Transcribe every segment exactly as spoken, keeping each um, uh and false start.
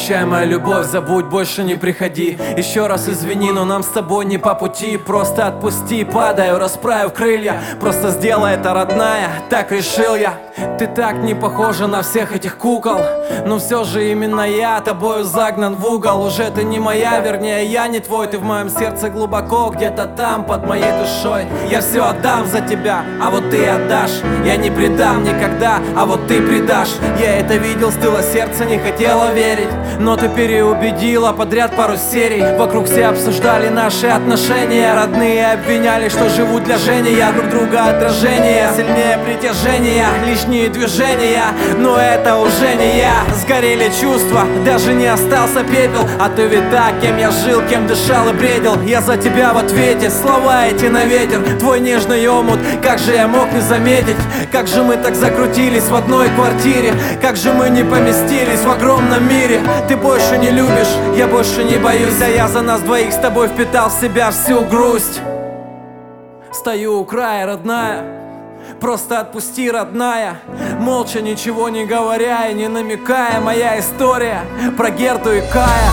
Прощай, моя любовь, забудь, больше не приходи. Еще раз извини, но нам с тобой не по пути. Просто отпусти, падаю, расправив крылья. Просто сделай это, родная, так решил я. Ты так не похожа на всех этих кукол, но все же именно я тобою загнан в угол. Уже ты не моя, вернее я не твой. Ты в моем сердце глубоко, где-то там, под моей душой. Я все отдам за тебя, а вот ты отдашь. Я не предам никогда, а вот ты предашь. Я это видел, стыло сердце, не хотела верить, но ты переубедила подряд пару серий. Вокруг все обсуждали наши отношения. Родные обвиняли, что живут для Жени. Я друг друга отражение, сильнее притяжения, лишние движения, но это уже не я. Сгорели чувства, даже не остался пепел. А ты ведь так, кем я жил, кем дышал и бредил. Я за тебя в ответе, слова эти на ветер. Твой нежный омут, как же я мог не заметить? Как же мы так закрутились в одной квартире? Как же мы не поместились в огромном мире? Ты больше не любишь, я больше не боюсь. А я за нас двоих с тобой впитал в себя всю грусть. Стою у края, родная, просто отпусти, родная. Молча, ничего не говоря и не намекая. Моя история про Герту и Кая.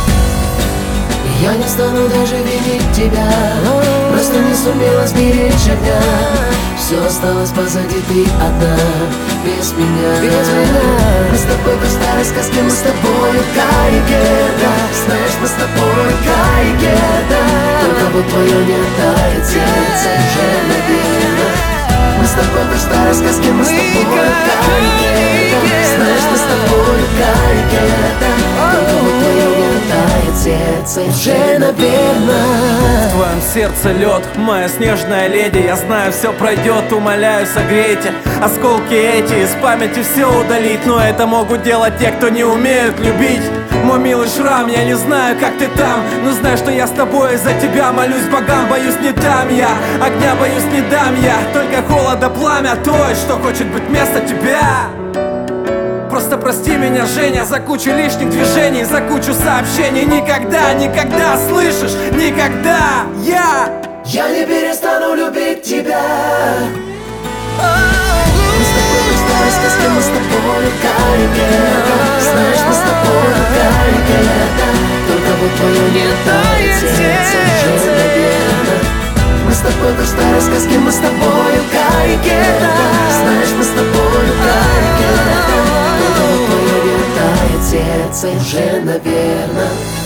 Я не стану даже винить тебя, просто не сумела сберечь огня. Все осталось позади, ты одна, без меня, без меня. Мы с тобой как в старой сказке, мы с тобой Кай и Герда. Знаешь, мы с тобой Кай и Герда. Только вот твое не тает сердце уже, наверное. Мы с тобой как в старой сказке, мы с тобой Кай и Герда. Знаешь, мы с тобой Кай и Герда. Только вот твое не тает сердце уже, наверное. В твоем сердце лед, моя снежная леди. Я знаю, все пройдет, умоляю, согрейте. Осколки эти из памяти все удалить, но это могут делать те, кто не умеют любить. Мой милый шрам, я не знаю, как ты там, но знаю, что я с тобой, за тебя молюсь богам. Боюсь, не дам я, огня боюсь, не дам я. Только холода пламя той, что хочет быть вместо тебя. Просто прости меня, Женя, за кучу лишних движений, за кучу сообщений. Никогда, никогда, слышишь, никогда я Я не перестану любить тебя. Мы с тобой как в старой сказке, мы с тобой Кай и Герда. Знаешь, мы с тобой Кай и Герда. Только вот твое не тает сердце уже, наверное. Мы с тобой как в старой сказке, мы с тобой Кай и Герда. Знаешь, мы с тобой Кай и Герда. Только вот твое не тает сердце уже, наверное.